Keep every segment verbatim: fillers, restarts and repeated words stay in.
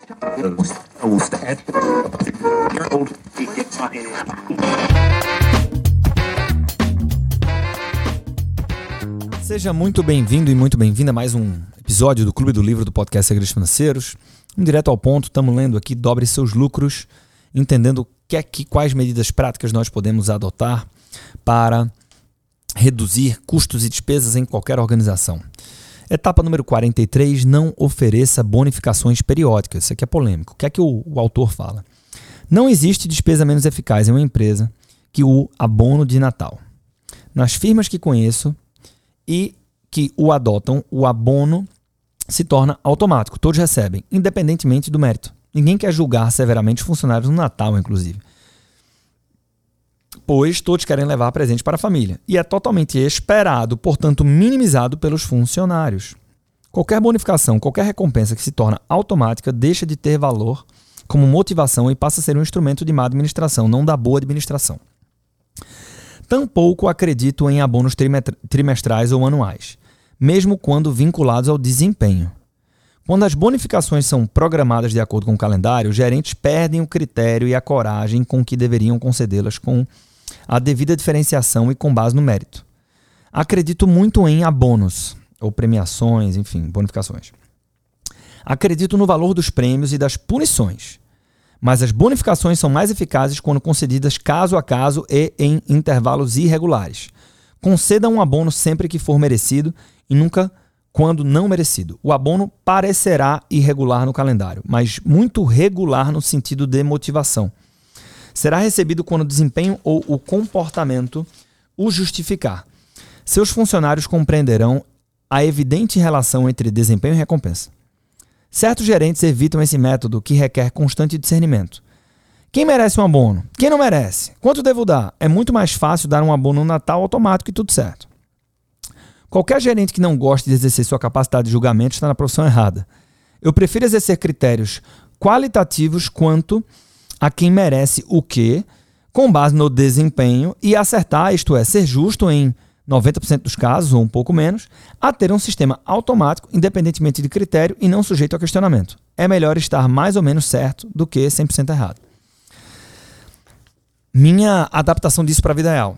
Seja muito bem-vindo e muito bem-vinda a mais um episódio do Clube do Livro do podcast Segredos Financeiros. Um direto ao ponto, estamos lendo aqui Dobre Seus Lucros, entendendo que é que, quais medidas práticas nós podemos adotar para reduzir custos e despesas em qualquer organização. Etapa número quarenta e três, não ofereça bonificações periódicas. Isso aqui é polêmico. O que é que o, o autor fala? Não existe despesa menos eficaz em uma empresa que o abono de Natal. Nas firmas que conheço e que o adotam, o abono se torna automático. Todos recebem, independentemente do mérito. Ninguém quer julgar severamente os funcionários no Natal, inclusive. Pois todos querem levar presente para a família. E é totalmente esperado, portanto minimizado pelos funcionários. Qualquer bonificação, qualquer recompensa que se torna automática deixa de ter valor como motivação e passa a ser um instrumento de má administração, não da boa administração. Tampouco acredito em abonos trimestrais ou anuais, mesmo quando vinculados ao desempenho. Quando as bonificações são programadas de acordo com o calendário, os gerentes perdem o critério e a coragem com que deveriam concedê-las com a devida diferenciação e com base no mérito. Acredito muito em abonos, ou premiações, enfim, bonificações. Acredito no valor dos prêmios e das punições, mas as bonificações são mais eficazes quando concedidas caso a caso e em intervalos irregulares. Conceda um abono sempre que for merecido e nunca quando não merecido. O abono parecerá irregular no calendário, mas muito regular no sentido de motivação. Será recebido quando o desempenho ou o comportamento o justificar. Seus funcionários compreenderão a evidente relação entre desempenho e recompensa. Certos gerentes evitam esse método que requer constante discernimento. Quem merece um abono? Quem não merece? Quanto devo dar? É muito mais fácil dar um abono no Natal automático e tudo certo. Qualquer gerente que não goste de exercer sua capacidade de julgamento está na profissão errada. Eu prefiro exercer critérios qualitativos quanto a quem merece o quê, com base no desempenho, e acertar, isto é, ser justo em noventa por cento dos casos, ou um pouco menos, a ter um sistema automático, independentemente de critério e não sujeito a questionamento. É melhor estar mais ou menos certo do que cem por cento errado. Minha adaptação disso para a vida real.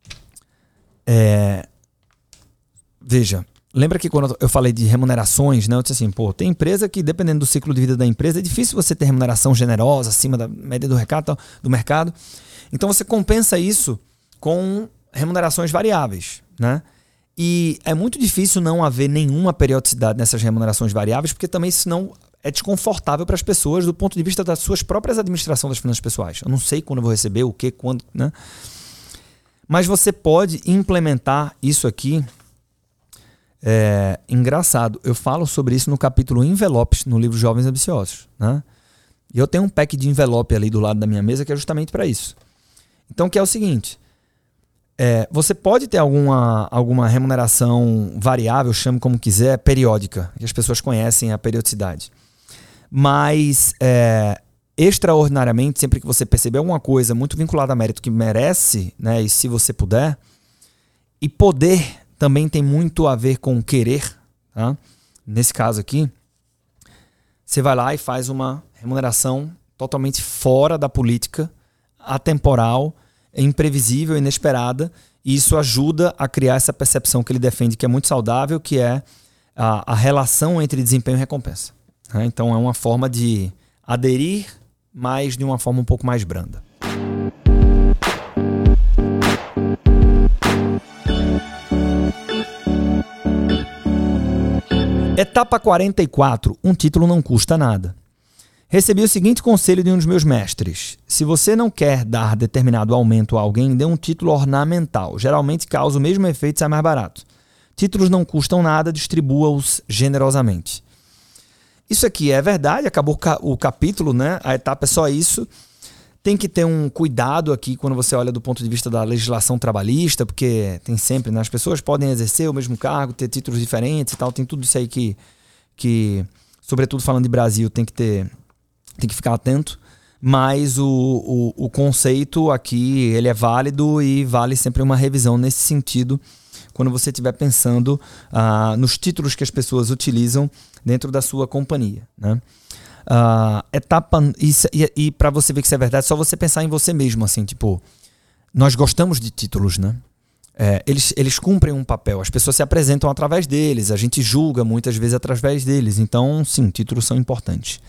É... Veja, lembra que quando eu falei de remunerações, né, eu disse assim, pô, tem empresa que, dependendo do ciclo de vida da empresa, é difícil você ter remuneração generosa, acima da média do, recado, do mercado. Então você compensa isso com remunerações variáveis, né? E é muito difícil não haver nenhuma periodicidade nessas remunerações variáveis, porque também senão é desconfortável para as pessoas do ponto de vista das suas próprias administração das finanças pessoais. Eu não sei quando eu vou receber, o que, quando, né? Mas você pode implementar isso aqui. É engraçado, eu falo sobre isso no capítulo Envelopes, no livro Jovens Ambiciosos, né? E eu tenho um pack de envelope ali do lado da minha mesa que é justamente para isso. Então, que é o seguinte, é, você pode ter alguma, alguma remuneração variável, chame como quiser, periódica, que as pessoas conhecem a periodicidade. Mas, é, extraordinariamente, sempre que você perceber alguma coisa muito vinculada a mérito que merece, né, e se você puder, e poder também tem muito a ver com querer, tá? Nesse caso aqui, você vai lá e faz uma remuneração totalmente fora da política, atemporal, imprevisível, inesperada, e isso ajuda a criar essa percepção que ele defende que é muito saudável, que é a, a relação entre desempenho e recompensa. Tá? Então é uma forma de aderir, mas de uma forma um pouco mais branda. Etapa quarenta e quatro. Um título não custa nada. Recebi o seguinte conselho de um dos meus mestres. Se você não quer dar determinado aumento a alguém, dê um título ornamental. Geralmente causa o mesmo efeito e sai mais barato. Títulos não custam nada, distribua-os generosamente. Isso aqui é verdade, acabou o capítulo, né? A etapa é só isso. Tem que ter um cuidado aqui quando você olha do ponto de vista da legislação trabalhista, porque tem sempre, né? As pessoas podem exercer o mesmo cargo, ter títulos diferentes e tal, tem tudo isso aí que, que sobretudo falando de Brasil, tem que ter, tem que ficar atento. Mas o, o, o conceito aqui, ele é válido e vale sempre uma revisão nesse sentido quando você estiver pensando ah, nos títulos que as pessoas utilizam dentro da sua companhia, né? Uh, etapa, e, e, e para você ver que isso é verdade, é só você pensar em você mesmo, assim, tipo, nós gostamos de títulos, né? É, eles, eles cumprem um papel, as pessoas se apresentam através deles, a gente julga muitas vezes através deles, então sim, títulos são importantes.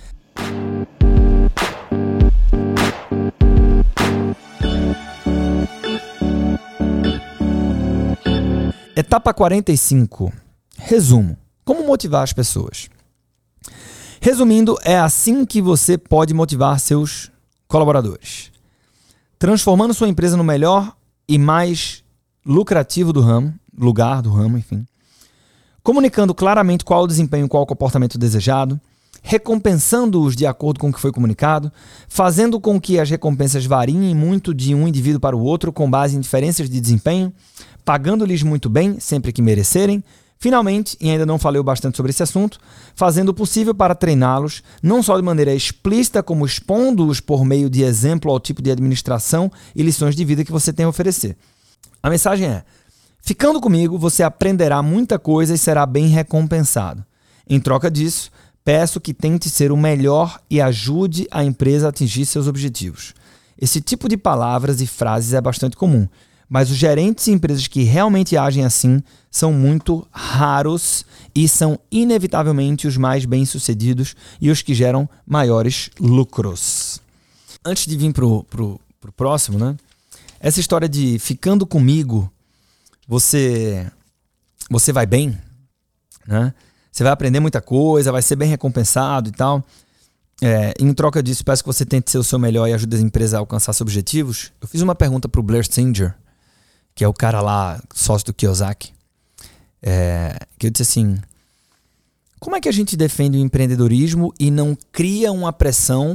Etapa quarenta e cinco. Resumo. Como motivar as pessoas? Resumindo, é assim que você pode motivar seus colaboradores. Transformando sua empresa no melhor e mais lucrativo do ramo, lugar do ramo, enfim. Comunicando claramente qual o desempenho, qual o comportamento desejado. Recompensando-os de acordo com o que foi comunicado. Fazendo com que as recompensas variem muito de um indivíduo para o outro com base em diferenças de desempenho. Pagando-lhes muito bem, sempre que merecerem. Finalmente, e ainda não falei bastante sobre esse assunto, fazendo o possível para treiná-los, não só de maneira explícita, como expondo-os por meio de exemplo ao tipo de administração e lições de vida que você tem a oferecer. A mensagem é: ficando comigo, você aprenderá muita coisa e será bem recompensado. Em troca disso, peço que tente ser o melhor e ajude a empresa a atingir seus objetivos. Esse tipo de palavras e frases é bastante comum, mas os gerentes e empresas que realmente agem assim são muito raros e são inevitavelmente os mais bem-sucedidos e os que geram maiores lucros. Antes de vir pro, pro, pro próximo, né? Essa história de ficando comigo, você, você vai bem, né? Você vai aprender muita coisa, vai ser bem recompensado e tal. É, em troca disso, peço que você tente ser o seu melhor e ajude a empresa a alcançar seus objetivos. Eu fiz uma pergunta pro Blair Singer, que é o cara lá, sócio do Kiyosaki, é, que eu disse assim: como é que a gente defende o empreendedorismo e não cria uma pressão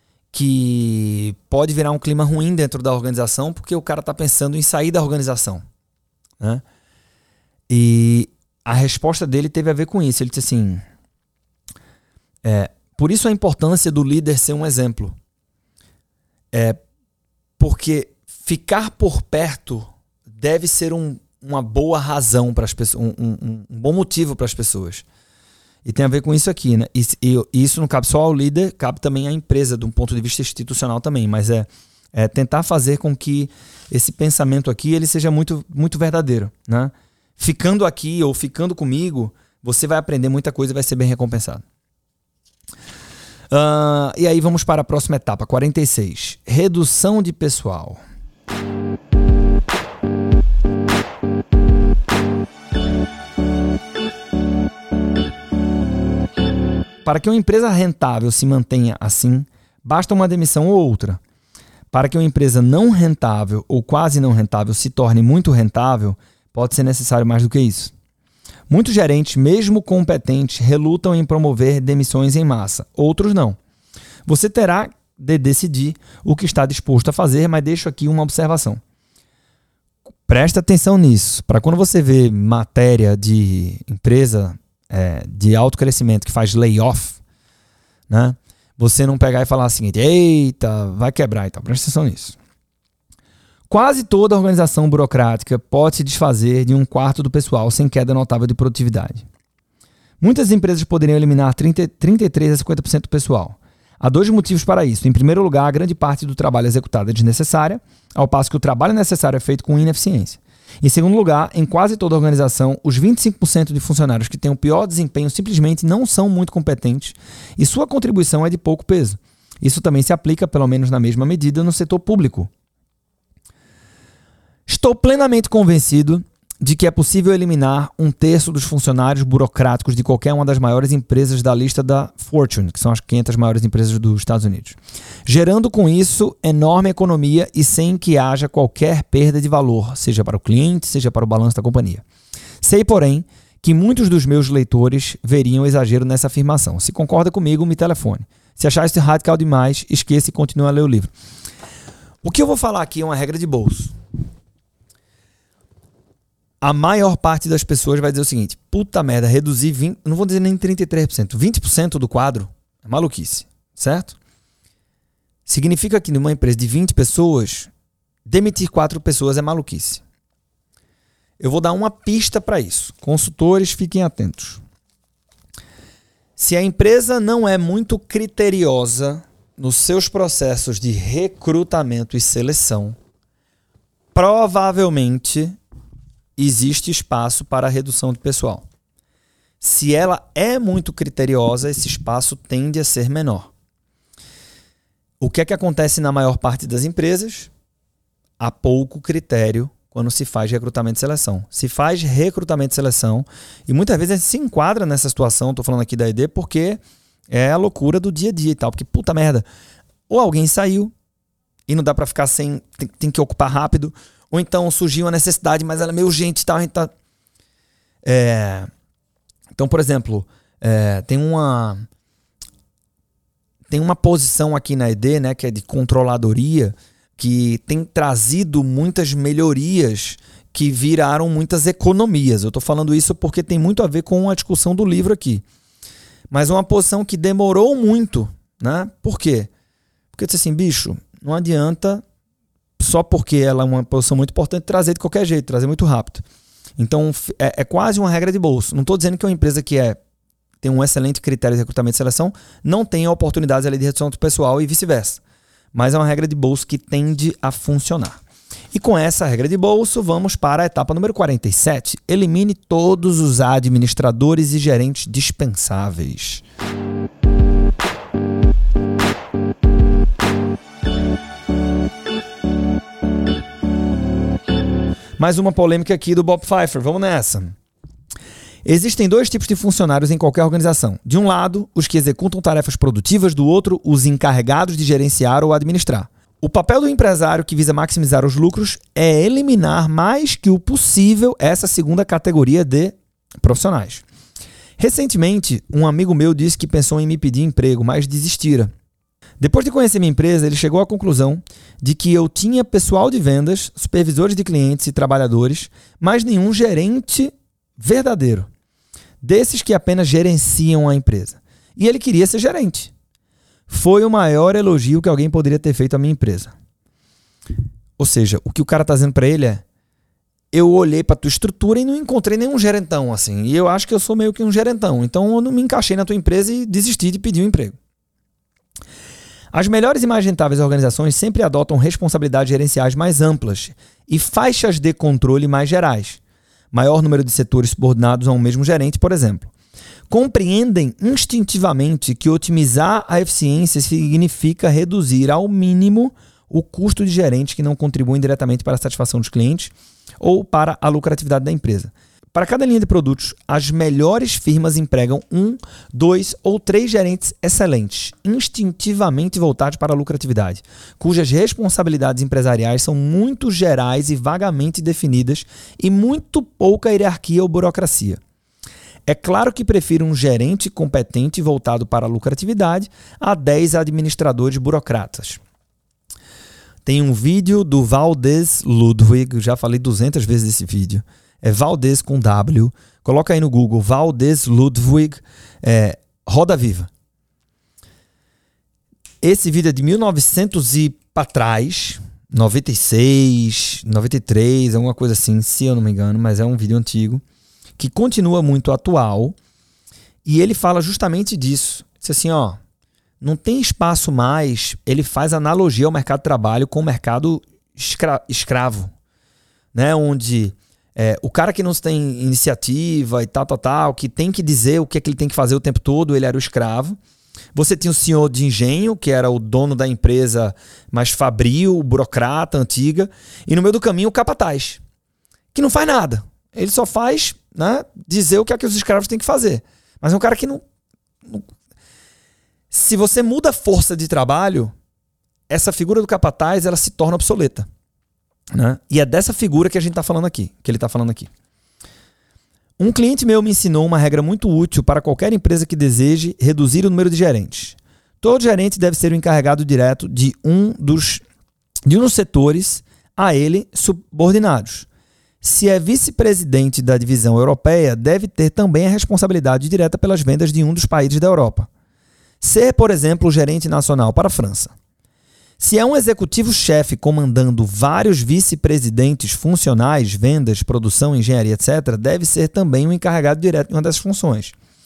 que pode virar um clima ruim dentro da organização porque o cara está pensando em sair da organização, né? E a resposta dele teve a ver com isso. Ele disse assim, é, por isso a importância do líder ser um exemplo. É, porque ficar por perto deve ser um, uma boa razão para as pessoas, um, um, um bom motivo para as pessoas. E tem a ver com isso aqui, né? E, e, e isso não cabe só ao líder, cabe também à empresa, de um ponto de vista institucional também. Mas é, é tentar fazer com que esse pensamento aqui ele seja muito, muito verdadeiro, né? Ficando aqui ou ficando comigo, você vai aprender muita coisa e vai ser bem recompensado. Uh, e aí vamos para a próxima etapa, quarenta e seis. Redução de pessoal. Para que uma empresa rentável se mantenha assim, basta uma demissão ou outra. Para que uma empresa não rentável ou quase não rentável se torne muito rentável, pode ser necessário mais do que isso. Muitos gerentes, mesmo competentes, relutam em promover demissões em massa. Outros não. Você terá de decidir o que está disposto a fazer, mas deixo aqui uma observação. Presta atenção nisso. Para quando você vê matéria de empresa é, de alto crescimento que faz layoff, né? Você não pegar e falar o seguinte: eita, vai quebrar e tal. Presta atenção nisso. Quase toda organização burocrática pode se desfazer de um quarto do pessoal sem queda notável de produtividade. Muitas empresas poderiam eliminar trinta, trinta e três a cinquenta por cento do pessoal. Há dois motivos para isso. Em primeiro lugar, a grande parte do trabalho executado é desnecessária, ao passo que o trabalho necessário é feito com ineficiência. Em segundo lugar, em quase toda organização, os vinte e cinco por cento de funcionários que têm o pior desempenho simplesmente não são muito competentes e sua contribuição é de pouco peso. Isso também se aplica, pelo menos na mesma medida, no setor público. Estou plenamente convencido de que é possível eliminar um terço dos funcionários burocráticos de qualquer uma das maiores empresas da lista da Fortune, que são as quinhentas maiores empresas dos Estados Unidos, gerando com isso enorme economia e sem que haja qualquer perda de valor, seja para o cliente, seja para o balanço da companhia. Sei, porém, que muitos dos meus leitores veriam exagero nessa afirmação. Se concorda comigo, me telefone. Se achar isso radical demais, esqueça e continue a ler o livro. O que eu vou falar aqui é uma regra de bolso. A maior parte das pessoas vai dizer o seguinte: puta merda, reduzir vinte, não vou dizer nem trinta e três por cento, vinte por cento do quadro é maluquice, certo? Significa que numa empresa de vinte pessoas, demitir quatro pessoas é maluquice. Eu vou dar uma pista para isso. Consultores, fiquem atentos. Se a empresa não é muito criteriosa nos seus processos de recrutamento e seleção, provavelmente existe espaço para a redução de pessoal. Se ela é muito criteriosa, esse espaço tende a ser menor. O que é que acontece na maior parte das empresas? Há pouco critério quando se faz recrutamento e seleção. Se faz recrutamento e seleção, e muitas vezes a gente se enquadra nessa situação, estou falando aqui da E D, porque é a loucura do dia a dia e tal. Porque, puta merda, ou alguém saiu e não dá para ficar sem, tem, tem que ocupar rápido, ou então surgiu uma necessidade, mas ela é meio urgente e tal. A gente tá... É... Então, por exemplo, é, tem uma... Tem uma posição aqui na E D, né, que é de controladoria, que tem trazido muitas melhorias que viraram muitas economias. Eu estou falando isso porque tem muito a ver com a discussão do livro aqui. Mas uma posição que demorou muito, né? Por quê? Porque eu disse assim, bicho, não adianta só porque ela é uma posição muito importante trazer de qualquer jeito, trazer muito rápido. Então é, é quase uma regra de bolso. Não estou dizendo que uma empresa que é, tem um excelente critério de recrutamento e seleção não tenha oportunidades ali de redução do pessoal e vice-versa. Mas é uma regra de bolso que tende a funcionar. E com essa regra de bolso, vamos para a etapa número quarenta e sete. Elimine todos os administradores e gerentes dispensáveis. Mais uma polêmica aqui do Bob Pfeiffer. Vamos nessa. Existem dois tipos de funcionários em qualquer organização. De um lado, os que executam tarefas produtivas, do outro, os encarregados de gerenciar ou administrar. O papel do empresário que visa maximizar os lucros é eliminar mais que o possível essa segunda categoria de profissionais. Recentemente, um amigo meu disse que pensou em me pedir emprego, mas desistira. Depois de conhecer minha empresa, ele chegou à conclusão de que eu tinha pessoal de vendas, supervisores de clientes e trabalhadores, mas nenhum gerente verdadeiro, desses que apenas gerenciam a empresa. E ele queria ser gerente. Foi o maior elogio que alguém poderia ter feito à minha empresa. Ou seja, o que o cara está dizendo para ele é: eu olhei para tua estrutura e não encontrei nenhum gerentão assim. E eu acho que eu sou meio que um gerentão. Então eu não me encaixei na tua empresa e desisti de pedir um emprego. As melhores e mais rentáveis organizações sempre adotam responsabilidades gerenciais mais amplas e faixas de controle mais gerais. Maior número de setores subordinados a um mesmo gerente, por exemplo. Compreendem instintivamente que otimizar a eficiência significa reduzir ao mínimo o custo de gerentes que não contribuem diretamente para a satisfação dos clientes ou para a lucratividade da empresa. Para cada linha de produtos, as melhores firmas empregam um, dois ou três gerentes excelentes, instintivamente voltados para a lucratividade, cujas responsabilidades empresariais são muito gerais e vagamente definidas e muito pouca hierarquia ou burocracia. É claro que prefiro um gerente competente voltado para a lucratividade a dez administradores burocratas. Tem um vídeo do Valdez Ludwig, já falei duzentas vezes desse vídeo. É Valdez com W. Coloca aí no Google, Valdez Ludwig, é, Roda Viva. Esse vídeo é de mil e novecentos e para trás, noventa e seis, noventa e três, alguma coisa assim, se eu não me engano, mas é um vídeo antigo, que continua muito atual, e ele fala justamente disso. Diz assim, ó, não tem espaço mais, ele faz analogia ao mercado de trabalho com o mercado escra- escravo, né, onde é, o cara que não tem iniciativa e tal, tal, tal, que tem que dizer o que é que ele tem que fazer o tempo todo, ele era o escravo. Você tinha o senhor de engenho, que era o dono da empresa mais fabril, burocrata, antiga, e no meio do caminho o capataz, que não faz nada. Ele só faz, né, dizer o que é que os escravos têm que fazer. Mas é um cara que não, não... Se você muda a força de trabalho, essa figura do capataz ela se torna obsoleta. Né? E é dessa figura que a gente está falando aqui, que ele está falando aqui. Um cliente meu me ensinou uma regra muito útil para qualquer empresa que deseje reduzir o número de gerentes. Todo gerente deve ser o encarregado direto de um dos, de um dos setores a ele subordinados. Se é vice-presidente da divisão europeia, deve ter também a responsabilidade direta pelas vendas de um dos países da Europa. Ser, por exemplo, o gerente nacional para a França. Se é um executivo-chefe comandando vários vice-presidentes funcionais, vendas, produção, engenharia, etcétera, deve ser também o encarregado direto de uma dessas funções.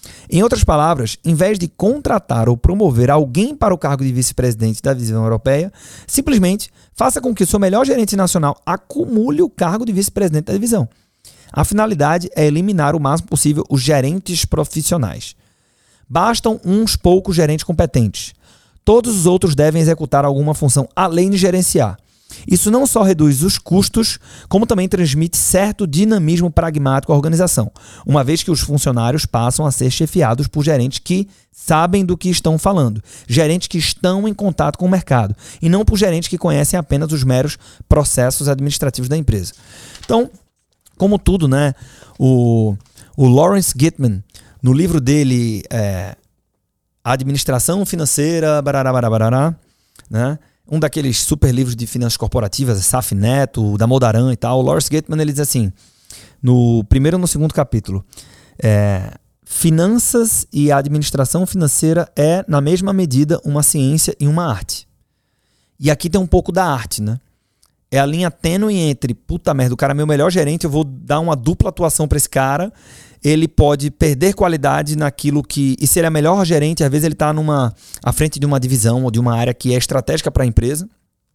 Em outras palavras, em vez de contratar ou promover alguém para o cargo de vice-presidente da divisão europeia, simplesmente faça com que o seu melhor gerente nacional acumule o cargo de vice-presidente da divisão. A finalidade é eliminar o máximo possível os gerentes profissionais. Bastam uns poucos gerentes competentes. Todos os outros devem executar alguma função além de gerenciar. Isso não só reduz os custos, como também transmite certo dinamismo pragmático à organização, uma vez que os funcionários passam a ser chefiados por gerentes que sabem do que estão falando, gerentes que estão em contato com o mercado, e não por gerentes que conhecem apenas os meros processos administrativos da empresa. Então, como tudo, né, o, o Lawrence Gitman, no livro dele, é, Administração Financeira, barará, barará, barará, né, um daqueles super livros de finanças corporativas, Saf Neto, da Modaran e tal, o Lawrence Gitman, ele diz assim, no primeiro e no segundo capítulo, é, finanças e administração financeira é, na mesma medida, uma ciência e uma arte. E aqui tem um pouco da arte, né? É a linha tênue entre, puta merda, o cara é meu melhor gerente, eu vou dar uma dupla atuação para esse cara, ele pode perder qualidade naquilo que... E se ele é melhor gerente, às vezes ele está numa, à frente de uma divisão ou de uma área que é estratégica para a empresa.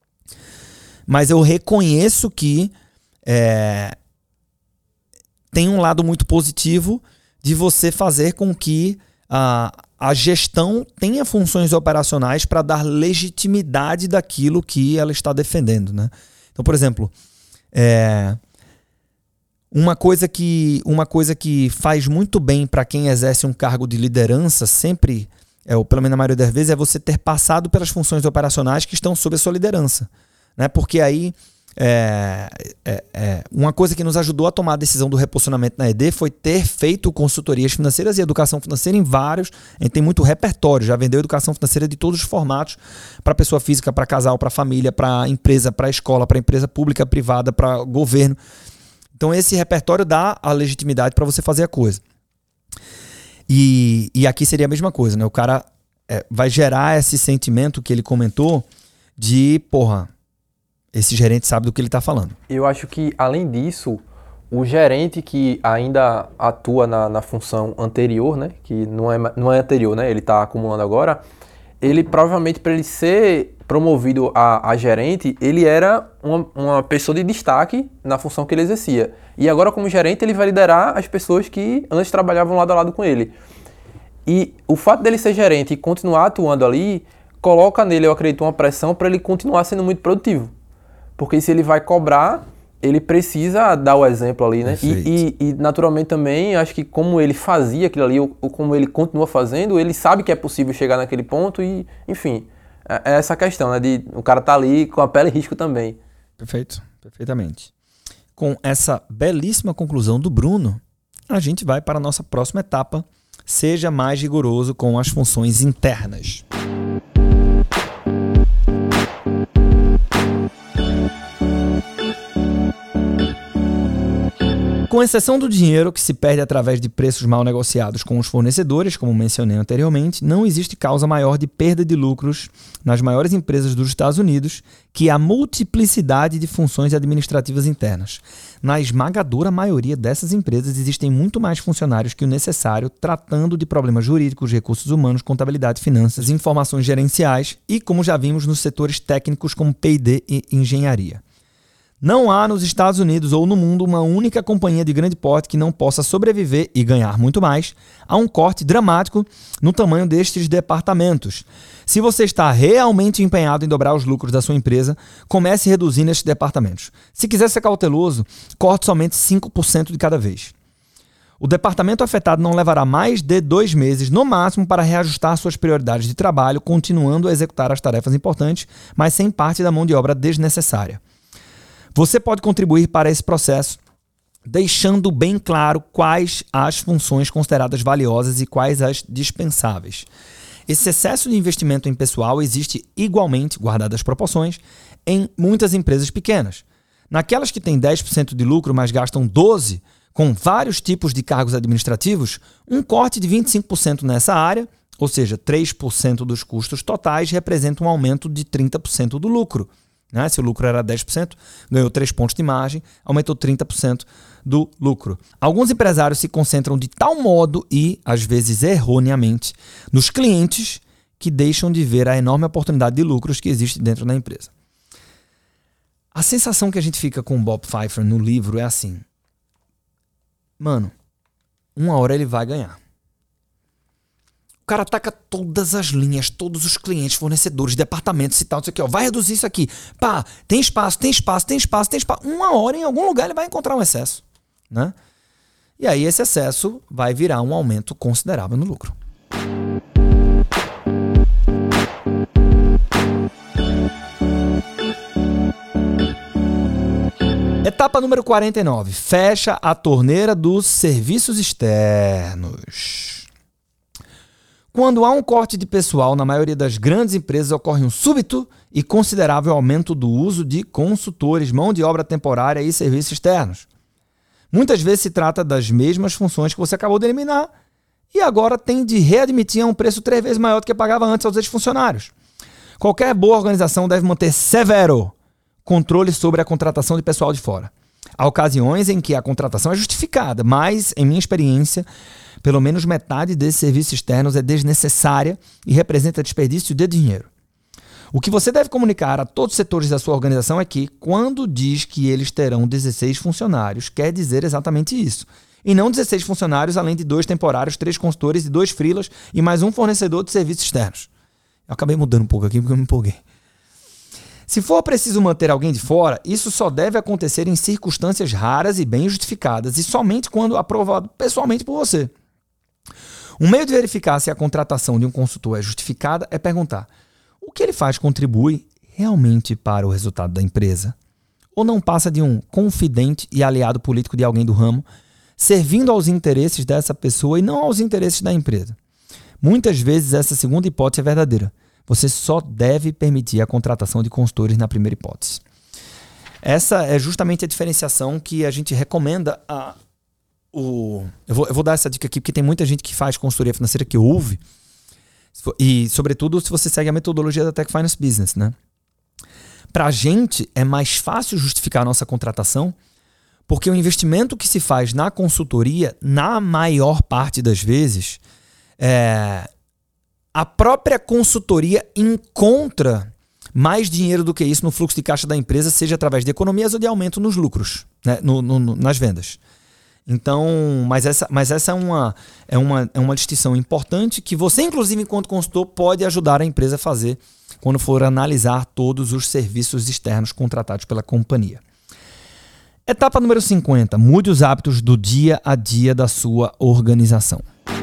Mas eu reconheço que é, tem um lado muito positivo de você fazer com que a, a gestão tenha funções operacionais para dar legitimidade daquilo que ela está defendendo, né? Então, por exemplo... É, Uma coisa que, uma coisa que faz muito bem para quem exerce um cargo de liderança, sempre, é, ou pelo menos na maioria das vezes, é você ter passado pelas funções operacionais que estão sob a sua liderança. Né? Porque aí, é, é, é, uma coisa que nos ajudou a tomar a decisão do reposicionamento na E D foi ter feito consultorias financeiras e educação financeira em vários. A gente tem muito repertório, já vendeu educação financeira de todos os formatos, para pessoa física, para casal, para família, para empresa, para escola, para empresa pública, privada, para governo. Então esse repertório dá a legitimidade para você fazer a coisa. E, e aqui seria a mesma coisa, né? O cara é, vai gerar esse sentimento que ele comentou de, porra, esse gerente sabe do que ele está falando. Eu acho que, além disso, o gerente que ainda atua na, na função anterior, né? Que não é, não é anterior, né? Ele está acumulando agora. Ele provavelmente, para ele ser promovido a, a gerente, ele era uma, uma pessoa de destaque na função que ele exercia. E agora, como gerente, ele vai liderar as pessoas que antes trabalhavam lado a lado com ele. E o fato dele ser gerente e continuar atuando ali, coloca nele, eu acredito, uma pressão para ele continuar sendo muito produtivo. Porque se ele vai cobrar, ele precisa dar o exemplo ali, né? E, e, e, naturalmente, também, acho que como ele fazia aquilo ali, ou, ou como ele continua fazendo, ele sabe que é possível chegar naquele ponto e, enfim... É essa questão, né? De o cara tá ali com a pele em risco também. Perfeito, perfeitamente. Com essa belíssima conclusão do Bruno, a gente vai para a nossa próxima etapa. Seja mais rigoroso com as funções internas. Com exceção do dinheiro que se perde através de preços mal negociados com os fornecedores, como mencionei anteriormente, não existe causa maior de perda de lucros nas maiores empresas dos Estados Unidos que a multiplicidade de funções administrativas internas. Na esmagadora maioria dessas empresas existem muito mais funcionários que o necessário tratando de problemas jurídicos, recursos humanos, contabilidade, finanças, informações gerenciais e, como já vimos, nos setores técnicos como P e D e engenharia. Não há nos Estados Unidos ou no mundo uma única companhia de grande porte que não possa sobreviver e ganhar muito mais a um corte dramático no tamanho destes departamentos. Se você está realmente empenhado em dobrar os lucros da sua empresa, comece reduzindo estes departamentos. Se quiser ser cauteloso, corte somente cinco por cento de cada vez. O departamento afetado não levará mais de dois meses, no máximo, para reajustar suas prioridades de trabalho, continuando a executar as tarefas importantes, mas sem parte da mão de obra desnecessária. Você pode contribuir para esse processo, deixando bem claro quais as funções consideradas valiosas e quais as dispensáveis. Esse excesso de investimento em pessoal existe igualmente, guardadas as proporções, em muitas empresas pequenas. Naquelas que têm dez por cento de lucro, mas gastam doze por cento com vários tipos de cargos administrativos, um corte de vinte e cinco por cento nessa área, ou seja, três por cento dos custos totais, representa um aumento de trinta por cento do lucro. Né? Se o lucro era dez por cento, ganhou três pontos de margem, aumentou trinta por cento do lucro. Alguns empresários se concentram de tal modo e, às vezes erroneamente, nos clientes que deixam de ver a enorme oportunidade de lucros que existe dentro da empresa. A sensação que a gente fica com o Bob Pfeiffer no livro é assim: mano, uma hora ele vai ganhar. O cara ataca todas as linhas, todos os clientes, fornecedores, departamentos e tal, isso aqui, ó, vai reduzir isso aqui. Pá, tem espaço, tem espaço, tem espaço, tem espaço. Uma hora, em algum lugar, ele vai encontrar um excesso, né? E aí esse excesso vai virar um aumento considerável no lucro. Etapa número quarenta e nove. Fecha a torneira dos serviços externos. Quando há um corte de pessoal, na maioria das grandes empresas ocorre um súbito e considerável aumento do uso de consultores, mão de obra temporária e serviços externos. Muitas vezes se trata das mesmas funções que você acabou de eliminar e agora tem de readmitir a um preço três vezes maior do que pagava antes aos ex-funcionários. Qualquer boa organização deve manter severo controle sobre a contratação de pessoal de fora. Há ocasiões em que a contratação é justificada, mas, em minha experiência, pelo menos metade desses serviços externos é desnecessária e representa desperdício de dinheiro. O que você deve comunicar a todos os setores da sua organização é que, quando diz que eles terão dezesseis funcionários, quer dizer exatamente isso. E não dezesseis funcionários, além de dois temporários, três consultores e dois freelas e mais um fornecedor de serviços externos. Eu acabei mudando um pouco aqui porque eu me empolguei. Se for preciso manter alguém de fora, isso só deve acontecer em circunstâncias raras e bem justificadas e somente quando aprovado pessoalmente por você. Um meio de verificar se a contratação de um consultor é justificada é perguntar: o que ele faz contribui realmente para o resultado da empresa? Ou não passa de um confidente e aliado político de alguém do ramo, servindo aos interesses dessa pessoa e não aos interesses da empresa? Muitas vezes essa segunda hipótese é verdadeira. Você só deve permitir a contratação de consultores na primeira hipótese. Essa é justamente a diferenciação que a gente recomenda a O, eu, vou, eu vou dar essa dica aqui porque tem muita gente que faz consultoria financeira que ouve e, sobretudo, se você segue a metodologia da Tech Finance Business, né? Pra gente é mais fácil justificar a nossa contratação porque o investimento que se faz na consultoria, na maior parte das vezes, é, a própria consultoria encontra mais dinheiro do que isso no fluxo de caixa da empresa, seja através de economias ou de aumento nos lucros, né? no, no, no, nas vendas. Então, mas essa, mas essa é, uma, é, uma, é uma distinção importante que você, inclusive, enquanto consultor, pode ajudar a empresa a fazer quando for analisar todos os serviços externos contratados pela companhia. Etapa número cinquenta. Mude os hábitos do dia a dia da sua organização.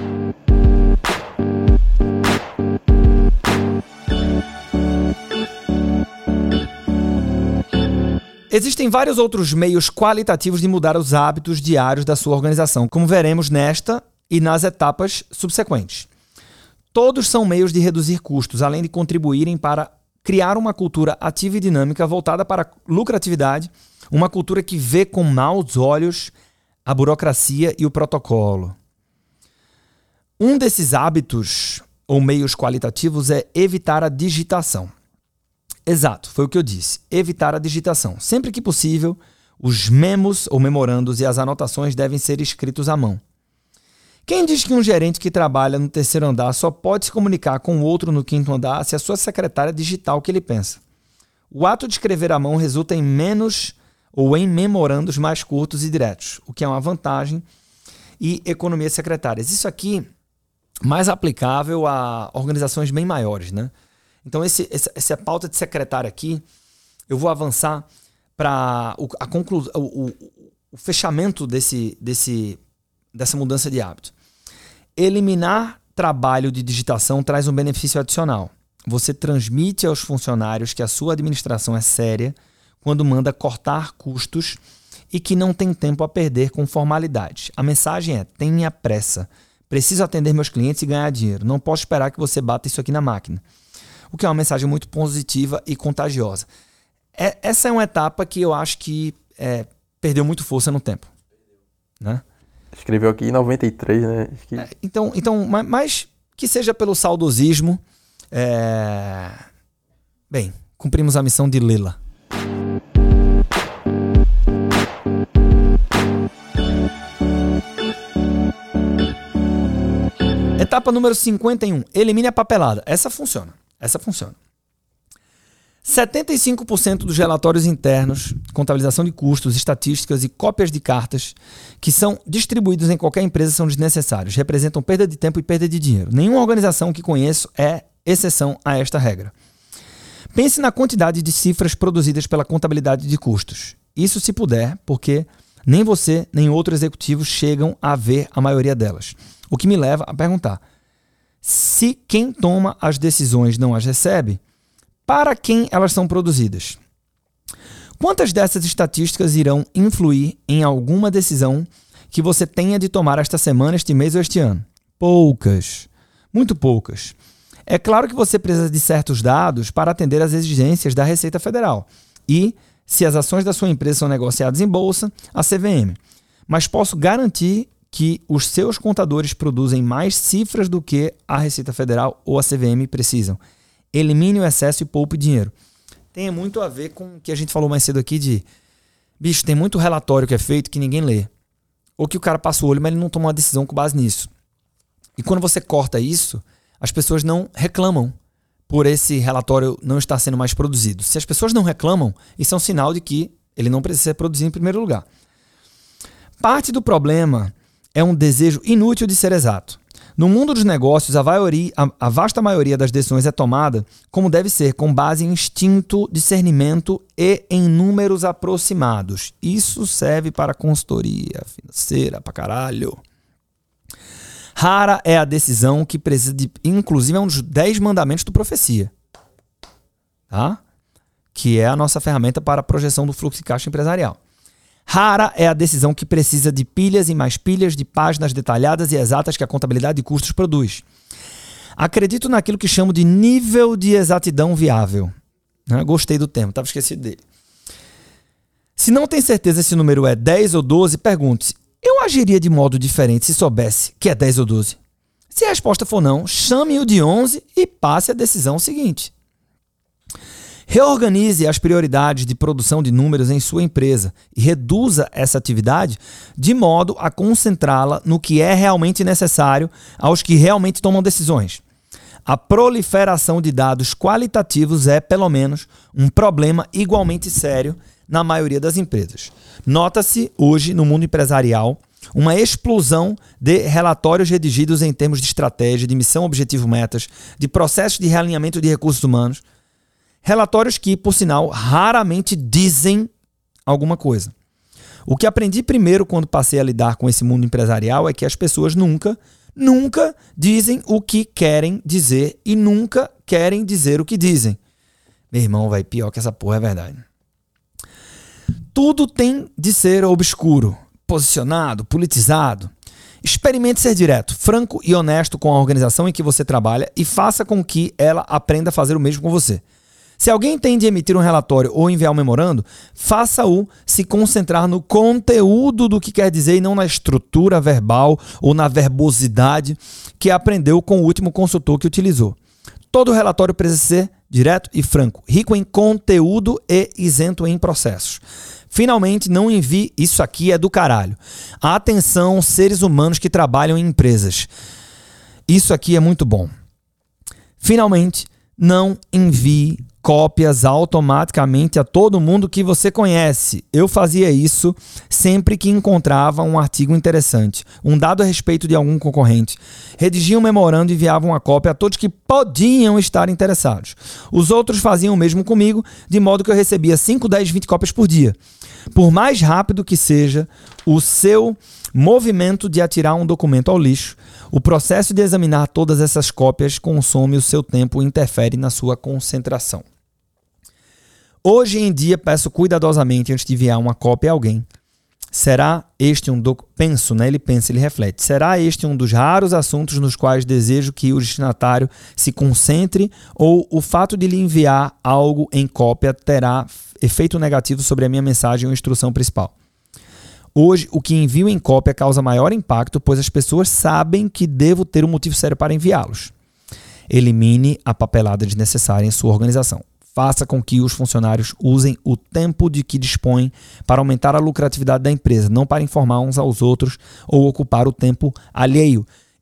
Existem vários outros meios qualitativos de mudar os hábitos diários da sua organização, como veremos nesta e nas etapas subsequentes. Todos são meios de reduzir custos, além de contribuírem para criar uma cultura ativa e dinâmica voltada para a lucratividade, uma cultura que vê com maus olhos a burocracia e o protocolo. Um desses hábitos ou meios qualitativos é evitar a digitação. Exato, foi o que eu disse. Evitar a digitação. Sempre que possível, os memos ou memorandos e as anotações devem ser escritos à mão. Quem diz que um gerente que trabalha no terceiro andar só pode se comunicar com o outro no quinto andar se a sua secretária digitar o que ele pensa? O ato de escrever à mão resulta em menos ou em memorandos mais curtos e diretos, o que é uma vantagem e economia secretárias. Isso aqui mais aplicável a organizações bem maiores, né? Então, esse, essa, essa pauta de secretário aqui, eu vou avançar para a conclusão, o, o, o fechamento desse, desse, dessa mudança de hábito. Eliminar trabalho de digitação traz um benefício adicional. Você transmite aos funcionários que a sua administração é séria quando manda cortar custos e que não tem tempo a perder com formalidades. A mensagem é: tenha pressa. Preciso atender meus clientes e ganhar dinheiro. Não posso esperar que você bata isso aqui na máquina. O que é uma mensagem muito positiva e contagiosa. É, essa é uma etapa que eu acho que é, perdeu muito força no tempo. Né? Escreveu aqui em noventa e três, né? Acho que... é, então, então, mas que seja pelo saudosismo, é... bem, cumprimos a missão de lê-la. Etapa número cinquenta e um. Elimine a papelada. Essa funciona. Essa funciona. setenta e cinco por cento dos relatórios internos, contabilização de custos, estatísticas e cópias de cartas que são distribuídos em qualquer empresa são desnecessários, representam perda de tempo e perda de dinheiro. Nenhuma organização que conheço é exceção a esta regra. Pense na quantidade de cifras produzidas pela contabilidade de custos. Isso se puder, porque nem você nem outro executivo chegam a ver a maioria delas. O que me leva a perguntar, se quem toma as decisões não as recebe, para quem elas são produzidas? Quantas dessas estatísticas irão influir em alguma decisão que você tenha de tomar esta semana, este mês ou este ano? Poucas. Muito poucas. É claro que você precisa de certos dados para atender às exigências da Receita Federal e, se as ações da sua empresa são negociadas em bolsa, a C V M. Mas posso garantir que os seus contadores produzem mais cifras do que a Receita Federal ou a C V M precisam. Elimine o excesso e poupe dinheiro. Tem muito a ver com o que a gente falou mais cedo aqui de... Bicho, tem muito relatório que é feito que ninguém lê. Ou que o cara passa o olho, mas ele não toma uma decisão com base nisso. E quando você corta isso, as pessoas não reclamam por esse relatório não estar sendo mais produzido. Se as pessoas não reclamam, isso é um sinal de que ele não precisa ser produzido em primeiro lugar. Parte do problema é um desejo inútil de ser exato. No mundo dos negócios, a, maioria, a, a vasta maioria das decisões é tomada como deve ser, com base em instinto, discernimento e em números aproximados. Isso serve para consultoria financeira pra caralho. Rara é a decisão que precisa de... Inclusive, é um dos dez mandamentos do Profecia. Tá? Que é a nossa ferramenta para a projeção do fluxo de caixa empresarial. Rara é a decisão que precisa de pilhas e mais pilhas de páginas detalhadas e exatas que a contabilidade de custos produz. Acredito naquilo que chamo de nível de exatidão viável. Gostei do termo, estava esquecido dele. Se não tem certeza se o número é dez ou doze, pergunte-se: eu agiria de modo diferente se soubesse que é dez ou doze? Se a resposta for não, chame o de onze e passe a decisão seguinte. Reorganize as prioridades de produção de números em sua empresa e reduza essa atividade de modo a concentrá-la no que é realmente necessário aos que realmente tomam decisões. A proliferação de dados qualitativos é, pelo menos, um problema igualmente sério na maioria das empresas. Nota-se hoje, no mundo empresarial, uma explosão de relatórios redigidos em termos de estratégia, de missão, objetivo, metas, de processos de realinhamento de recursos humanos. Relatórios que, por sinal, raramente dizem alguma coisa. O que aprendi primeiro quando passei a lidar com esse mundo empresarial é que as pessoas nunca, nunca dizem o que querem dizer e nunca querem dizer o que dizem. Meu irmão, vai pior que essa porra, é verdade. Tudo tem de ser obscuro, posicionado, politizado. Experimente ser direto, franco e honesto com a organização em que você trabalha e faça com que ela aprenda a fazer o mesmo com você. Se alguém tem de emitir um relatório ou enviar um memorando, faça-o se concentrar no conteúdo do que quer dizer e não na estrutura verbal ou na verbosidade que aprendeu com o último consultor que utilizou. Todo relatório precisa ser direto e franco, rico em conteúdo e isento em processos. Finalmente, não envie isso aqui é do caralho. Atenção, seres humanos que trabalham em empresas. Isso aqui é muito bom. Finalmente, não envie cópias automaticamente a todo mundo que você conhece. Eu fazia isso sempre que encontrava um artigo interessante, um dado a respeito de algum concorrente. Redigia um memorando e enviava uma cópia a todos que podiam estar interessados. Os outros faziam o mesmo comigo, de modo que eu recebia cinco, dez, vinte cópias por dia. Por mais rápido que seja o seu movimento de atirar um documento ao lixo, o processo de examinar todas essas cópias consome o seu tempo e interfere na sua concentração. Hoje em dia, peço cuidadosamente antes de enviar uma cópia a alguém. Será este um doc... Penso, né? Ele pensa, ele reflete. Será este um dos raros assuntos nos quais desejo que o destinatário se concentre ou o fato de lhe enviar algo em cópia terá efeito negativo sobre a minha mensagem ou instrução principal? Hoje, o que envio em cópia causa maior impacto, pois as pessoas sabem que devo ter um motivo sério para enviá-los. Elimine a papelada desnecessária em sua organização. Faça com que os funcionários usem o tempo de que dispõem para aumentar a lucratividade da empresa, não para informar uns aos outros ou ocupar o tempo alheio.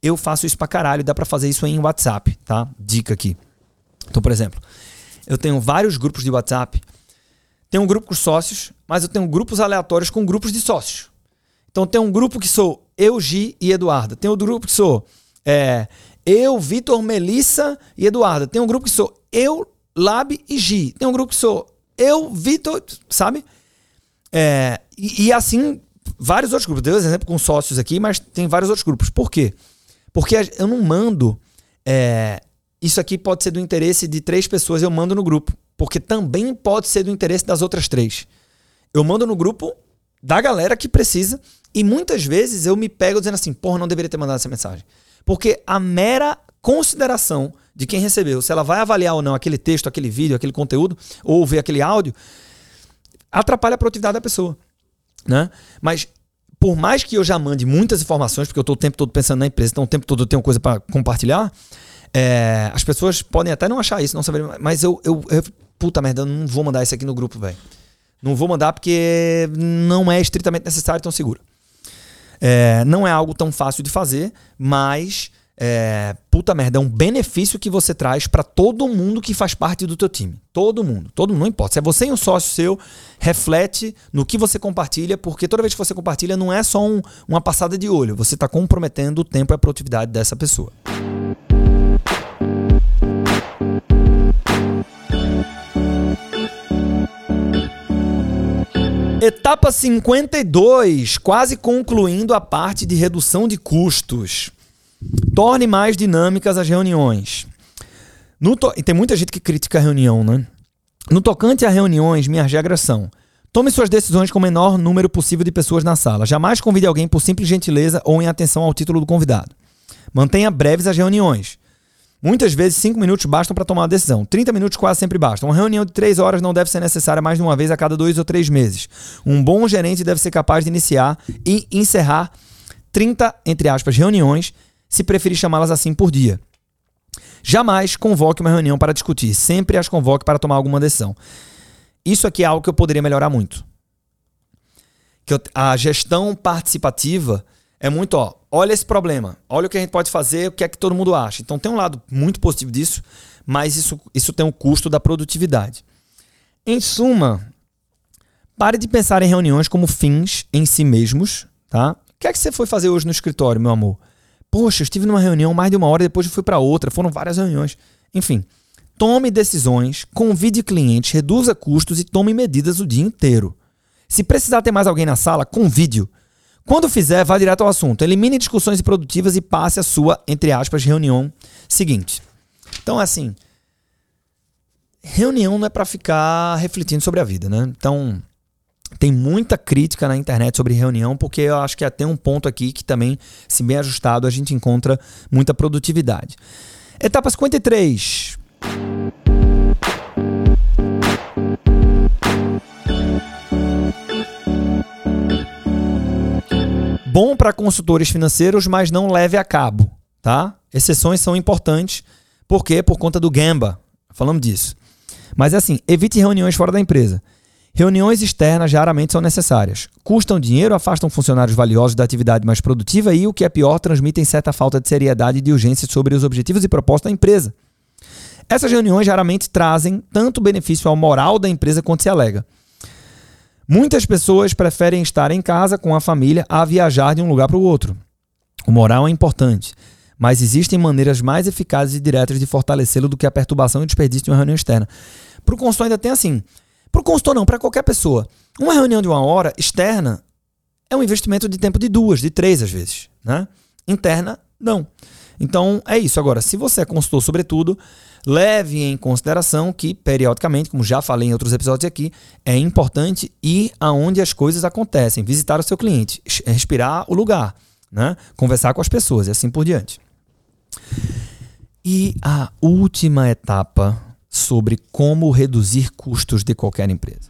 Eu faço isso pra caralho, dá pra fazer isso em WhatsApp, tá? Dica aqui. Então, por exemplo, eu tenho vários grupos de WhatsApp. Tenho um grupo com sócios, mas eu tenho grupos aleatórios com grupos de sócios. Então tem um grupo que sou eu, Gi e Eduarda. Tem outro grupo que sou é, eu, Vitor, Melissa e Eduarda. Tem um grupo que sou eu, Lab e Gi. Tem um grupo que sou eu, Vitor, sabe? É, e, e assim, vários outros grupos. Dei um exemplo com sócios aqui, mas tem vários outros grupos. Por quê? Porque eu não mando... É, isso aqui pode ser do interesse de três pessoas, eu mando no grupo. Porque também pode ser do interesse das outras três. Eu mando no grupo da galera que precisa e muitas vezes eu me pego dizendo assim, porra, não deveria ter mandado essa mensagem. Porque a mera consideração de quem recebeu, se ela vai avaliar ou não aquele texto, aquele vídeo, aquele conteúdo, ou ver aquele áudio, atrapalha a produtividade da pessoa, né? Mas por mais que eu já mande muitas informações, porque eu estou o tempo todo pensando na empresa, então o tempo todo eu tenho coisa para compartilhar, é, as pessoas podem até não achar isso, não saber, mas eu, eu, eu puta merda, eu não vou mandar isso aqui no grupo, velho. Não vou mandar porque não é estritamente necessário, então segura. É, não é algo tão fácil de fazer, mas é, puta merda, é um benefício que você traz para todo mundo que faz parte do teu time. Todo mundo, todo mundo, não importa. Se é você e um sócio seu, reflete no que você compartilha, porque toda vez que você compartilha não é só um, uma passada de olho, você está comprometendo o tempo e a produtividade dessa pessoa. Etapa cinquenta e dois, quase concluindo a parte de redução de custos. Torne mais dinâmicas as reuniões. No to... E tem muita gente que critica a reunião, né? No tocante a reuniões, minhas regras são: tome suas decisões com o menor número possível de pessoas na sala. Jamais convide alguém por simples gentileza ou em atenção ao título do convidado. Mantenha breves as reuniões. Muitas vezes, cinco minutos bastam para tomar uma decisão. trinta minutos quase sempre bastam. Uma reunião de três horas não deve ser necessária mais de uma vez a cada dois ou três meses. Um bom gerente deve ser capaz de iniciar e encerrar trinta, entre aspas, reuniões, se preferir chamá-las assim por dia. Jamais convoque uma reunião para discutir. Sempre as convoque para tomar alguma decisão. Isso aqui é algo que eu poderia melhorar muito. Que eu, a gestão participativa é muito, ó, olha esse problema, olha o que a gente pode fazer, o que é que todo mundo acha. Então tem um lado muito positivo disso, mas isso, isso tem um custo da produtividade. Em suma, pare de pensar em reuniões como fins em si mesmos, tá? O que é que você foi fazer hoje no escritório, meu amor? Poxa, eu estive numa reunião mais de uma hora, depois eu fui para outra, foram várias reuniões. Enfim, tome decisões, convide clientes, reduza custos e tome medidas o dia inteiro. Se precisar ter mais alguém na sala, convide-o. Quando fizer, vá direto ao assunto. Elimine discussões improdutivas e passe a sua, entre aspas, reunião seguinte. Então, assim, reunião não é para ficar refletindo sobre a vida, né? Então, tem muita crítica na internet sobre reunião, porque eu acho que tem um ponto aqui que também, se bem ajustado, a gente encontra muita produtividade. Etapa cinquenta e três. Bom para consultores financeiros, mas não leve a cabo, tá? Exceções são importantes, porque por conta do Gamba, falamos disso. Mas é assim, evite reuniões fora da empresa. Reuniões externas raramente são necessárias. Custam dinheiro, afastam funcionários valiosos da atividade mais produtiva e, o que é pior, transmitem certa falta de seriedade e de urgência sobre os objetivos e propostas da empresa. Essas reuniões raramente trazem tanto benefício ao moral da empresa quanto se alega. Muitas pessoas preferem estar em casa com a família a viajar de um lugar para o outro. O moral é importante, mas existem maneiras mais eficazes e diretas de fortalecê-lo do que a perturbação e o desperdício de uma reunião externa. Para o consultor ainda tem assim, para o consultor não, para qualquer pessoa. Uma reunião de uma hora externa é um investimento de tempo de duas, de três às vezes, né? Interna, não. Então é isso. Agora, se você é consultor sobretudo, leve em consideração que, periodicamente, como já falei em outros episódios aqui, é importante ir aonde as coisas acontecem, visitar o seu cliente, respirar o lugar, né? Conversar com as pessoas e assim por diante. E a última etapa sobre como reduzir custos de qualquer empresa.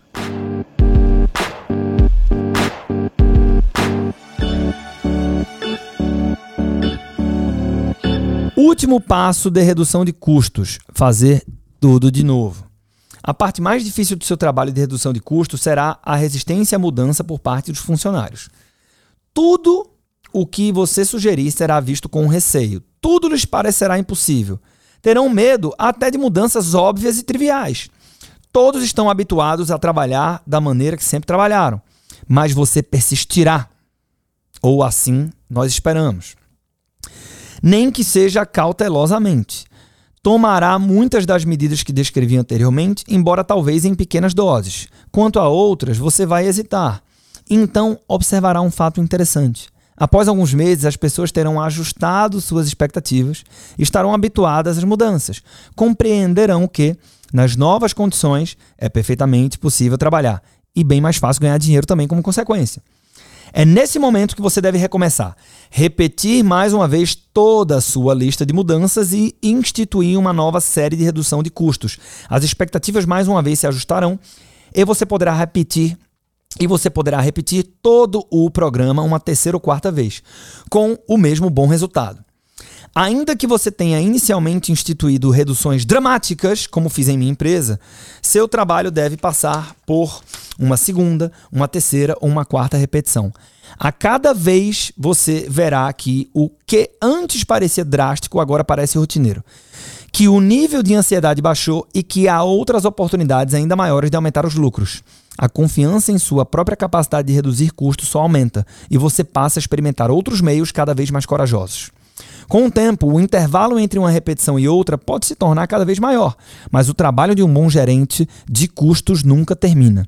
Último passo de redução de custos, fazer tudo de novo. A parte mais difícil do seu trabalho de redução de custos será a resistência à mudança por parte dos funcionários. Tudo o que você sugerir será visto com receio. Tudo lhes parecerá impossível. Terão medo até de mudanças óbvias e triviais. Todos estão habituados a trabalhar da maneira que sempre trabalharam, mas você persistirá. Ou assim nós esperamos. Nem que seja cautelosamente. Tomará muitas das medidas que descrevi anteriormente, embora talvez em pequenas doses. Quanto a outras, você vai hesitar. Então, observará um fato interessante. Após alguns meses, as pessoas terão ajustado suas expectativas e estarão habituadas às mudanças. Compreenderão que, nas novas condições, é perfeitamente possível trabalhar e bem mais fácil ganhar dinheiro também como consequência. É nesse momento que você deve recomeçar. Repetir mais uma vez toda a sua lista de mudanças e instituir uma nova série de redução de custos. As expectativas mais uma vez se ajustarão e você poderá repetir e você poderá repetir todo o programa uma terceira ou quarta vez, com o mesmo bom resultado. Ainda que você tenha inicialmente instituído reduções dramáticas, como fiz em minha empresa, seu trabalho deve passar por uma segunda, uma terceira ou uma quarta repetição. A cada vez você verá que o que antes parecia drástico agora parece rotineiro, que o nível de ansiedade baixou e que há outras oportunidades ainda maiores de aumentar os lucros. A confiança em sua própria capacidade de reduzir custos só aumenta e você passa a experimentar outros meios cada vez mais corajosos. Com o tempo, o intervalo entre uma repetição e outra pode se tornar cada vez maior, mas o trabalho de um bom gerente de custos nunca termina.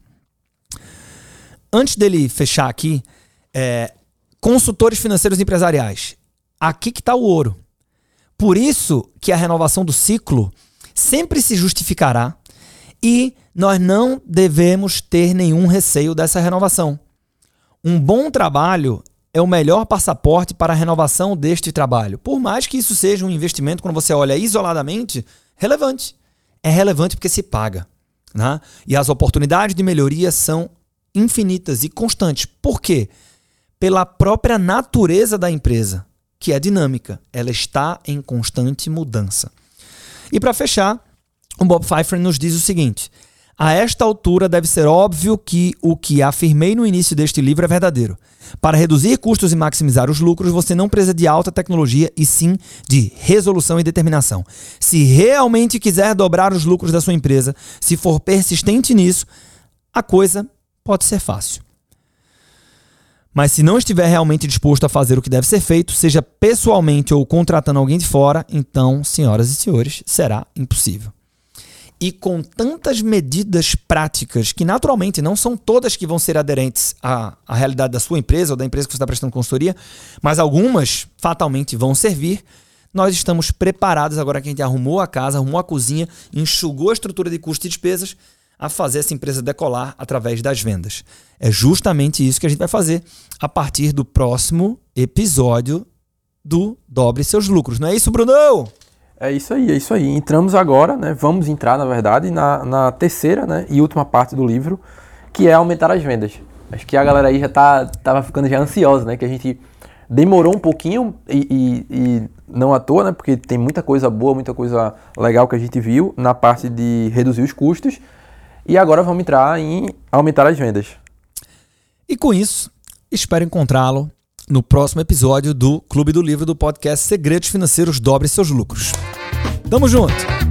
Antes dele fechar aqui, é, consultores financeiros empresariais. Aqui que está o ouro. Por isso que a renovação do ciclo sempre se justificará e nós não devemos ter nenhum receio dessa renovação. Um bom trabalho é o melhor passaporte para a renovação deste trabalho. Por mais que isso seja um investimento, quando você olha isoladamente, relevante. É relevante porque se paga, né? E as oportunidades de melhoria são infinitas e constantes. Por quê? Pela própria natureza da empresa, que é dinâmica. Ela está em constante mudança. E para fechar, o Bob Fifer nos diz o seguinte: a esta altura deve ser óbvio que o que afirmei no início deste livro é verdadeiro. Para reduzir custos e maximizar os lucros, você não precisa de alta tecnologia e sim de resolução e determinação. Se realmente quiser dobrar os lucros da sua empresa, se for persistente nisso, a coisa pode ser fácil. Mas se não estiver realmente disposto a fazer o que deve ser feito, seja pessoalmente ou contratando alguém de fora, então, senhoras e senhores, será impossível. E com tantas medidas práticas, que naturalmente não são todas que vão ser aderentes à, à realidade da sua empresa ou da empresa que você está prestando consultoria, mas algumas fatalmente vão servir, nós estamos preparados, agora que a gente arrumou a casa, arrumou a cozinha, enxugou a estrutura de custos e despesas, a fazer essa empresa decolar através das vendas. É justamente isso que a gente vai fazer a partir do próximo episódio do Dobre Seus Lucros. Não é isso, Brunão? É isso aí, é isso aí. Entramos agora, né? Vamos entrar, na verdade, na, na terceira, né, e última parte do livro, que é aumentar as vendas. Acho que a galera aí já tá, tava ficando já ansiosa, né? Que a gente demorou um pouquinho e, e, e não à toa, né? Porque tem muita coisa boa, muita coisa legal que a gente viu na parte de reduzir os custos. E agora vamos entrar em aumentar as vendas. E com isso, espero encontrá-lo no próximo episódio do Clube do Livro do podcast Segredos Financeiros Dobre Seus Lucros. Tamo junto!